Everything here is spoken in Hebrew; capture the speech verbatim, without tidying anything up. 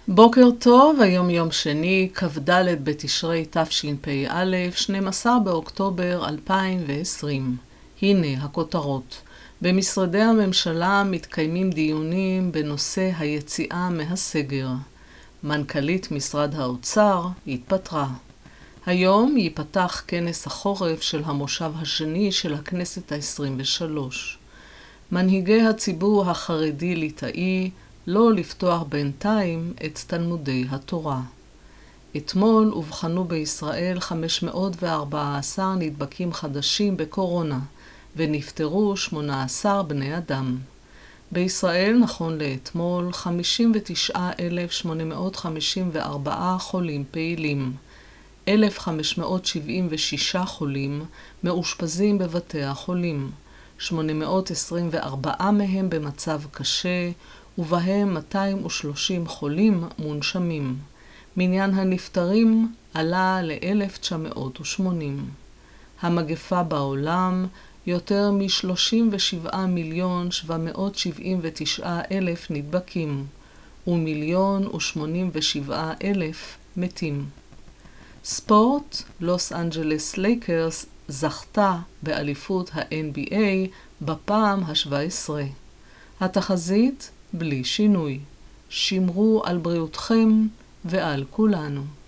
בוקר טוב, היום יום שני, כ"ד בתשרי תשפ"א, שנים עשר באוקטובר אלפיים ועשרים. הנה הכותרות. במשרדי הממשלה מתקיימים דיונים בנושא היציאה מהסגר. מנכ"לית משרד האוצר התפטרה. היום ייפתח כנס החורף של המושב השני של הכנסת ה-עשרים ושלוש. מנהיגי הציבור החרדי-ליטאי לא לפתוח בינתיים את תלמודי התורה. אתמול אובחנו בישראל חמש מאות וארבע עשרה נדבקים חדשים בקורונה, ונפטרו שמונה עשר בני אדם. בישראל נכון לאתמול חמישים ותשעה אלף שמונה מאות חמישים וארבעה חולים פעילים. אלף חמש מאות שבעים ושישה חולים מאושפזים בבתי החולים. שמונה מאות עשרים וארבעה מהם במצב קשה, ובהם מאתיים ושלושים חולים מונשמים. מניין הנפטרים עלה ל-אלף תשע מאות ושמונים. המגפה בעולם יותר מ-שלושים ושבעה מיליון שבע מאות שבעים ותשעה אלף נדבקים, ומיליון ושמונים ושבעה אלף מתים. ספורט, לוס אנג'לס לייקרס זכתה באליפות ה-אן בי איי בפעם ה-שבע עשרה. התחזית בלי שינוי. שמרו על בריאותכם ועל כולנו.